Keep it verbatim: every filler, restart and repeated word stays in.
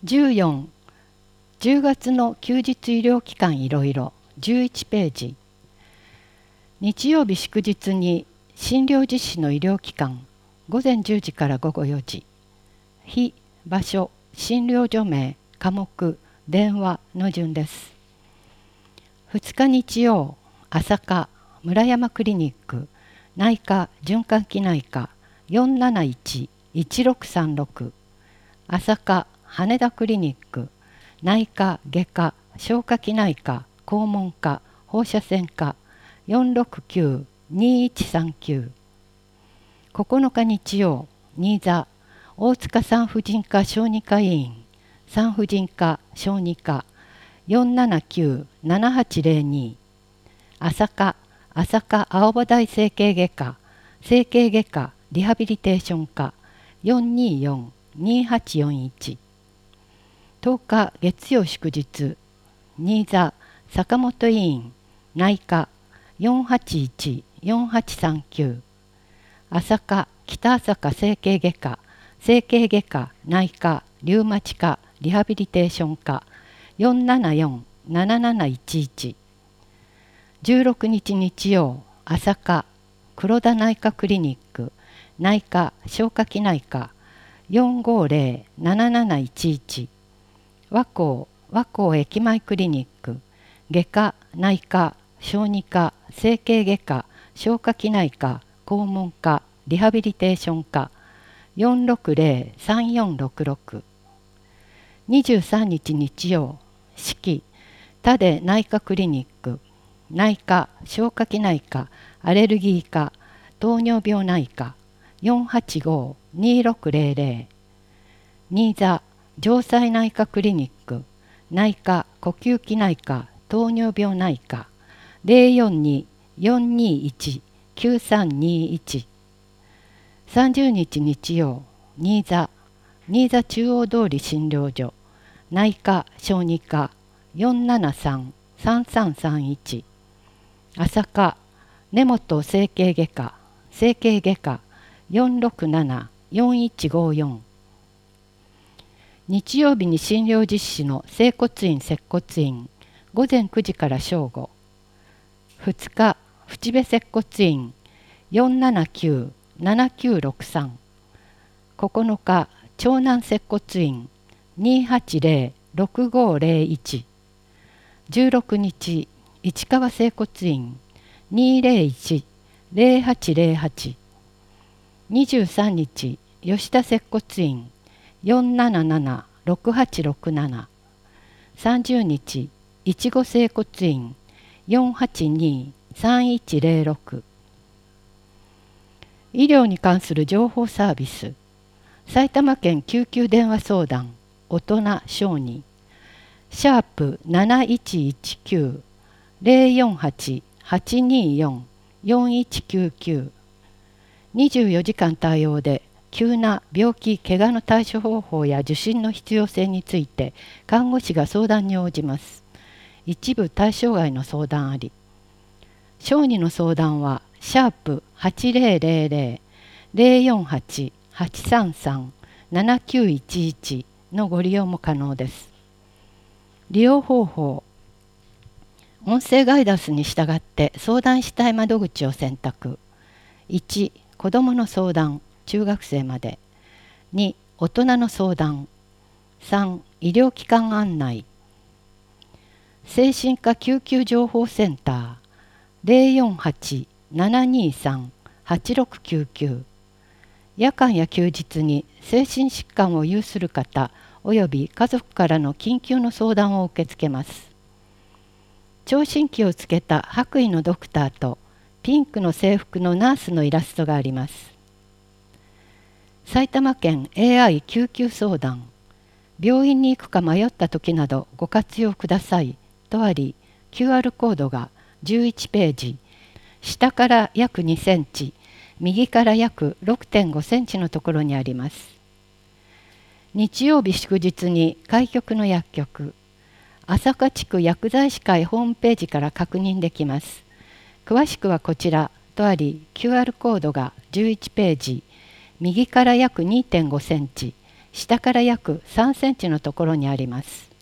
じゅうよん、じゅうがつの休日医療機関いろいろじゅういちページ。日曜日祝日に診療実施の医療機関、ごぜんじゅうじからごごよじ。日、場所、診療所名、科目、電話の順です。ふつか日曜、朝霞村山クリニック、内科循環器内科 よんなないちいちろくさんろく。朝霞羽田クリニック、内科外科消化器内科肛門科放射線科よんろくきゅうにいちさんきゅう。ここのか日曜、新座大塚産婦人科小児科医院、産婦人科小児科よんななきゅうななはちぜろに。朝霞朝霞青葉台整形外科整形外科リハビリテーション科よんによんにはちよんいち。とおか月曜祝日、新座坂本医院内科よんはちいちよんはちさんきゅう。朝霞北朝霞整形外科整形外科内科リウマチ科リハビリテーション科よんななよんなななないちいち。じゅうろくにち日曜、朝霞黒田内科クリニック内科消化器内科よんごぜろなななないちいち。和光和光駅前クリニック外科内科小児科整形外科消化器内科肛門科リハビリテーション科よんろくぜろさんよんろくろく。にじゅうさんにち日曜、四季多出内科クリニック内科消化器内科アレルギー科糖尿病内科よんはちごにろくぜろぜろ。新座城西内科クリニック内科呼吸器内科糖尿病内科ぜろよんによんにいちきゅうさんにいち。さんじゅうにち日曜、新座新座中央通り診療所内科小児科よんななさんさんさんさんいち。朝霞根本整形外科整形外科よんろくななよんいちごよん。日曜日に診療実施の整骨院接骨院、ごぜんくじから正午。ふつか淵部接骨院よんななきゅうななきゅうろくさん。ここのか長南接骨院にはちぜろろくごぜろいち。じゅうろくにち市川整骨院にぜろいちぜろはちぜろはち。にじゅうさんにち吉田接骨院よんななななろくはちろくなな。さんじゅうにちいちご整骨院よんはちにさんいちぜろろく。医療に関する情報サービス、埼玉県救急電話相談大人小児シャープなないちいちきゅう ぜろよんはち はちによん よんいちきゅうきゅう。にじゅうよじかん対応で急な病気・怪我の対処方法や受診の必要性について看護師が相談に応じます。一部対象外の相談あり。小児の相談はシャープはちぜろぜろぜろ ぜろよんはち はちさんさん ななきゅういちいちのご利用も可能です。利用方法、音声ガイダンスに従って相談したい窓口を選択。いち、子どもの相談中学生まで。に、大人の相談。さん、医療機関案内。精神科救急情報センター ぜろよんはち ななにさん はちろくきゅうきゅう。夜間や休日に精神疾患を有する方および家族からの緊急の相談を受け付けます。聴診器をつけた白衣のドクターとピンクの制服のナースのイラストがあります。埼玉県 エーアイ 救急相談、病院に行くか迷った時などご活用くださいとあり、 キューアール コードがじゅういちページ、下から約にセンチ、右から約 ろくてんごセンチのところにあります。日曜日祝日に開局の薬局、朝霞地区薬剤師会ホームページから確認できます。詳しくはこちらとあり、 キューアール コードがじゅういちページ、右から約 にてんごセンチ、 下から約さんセンチのところにあります。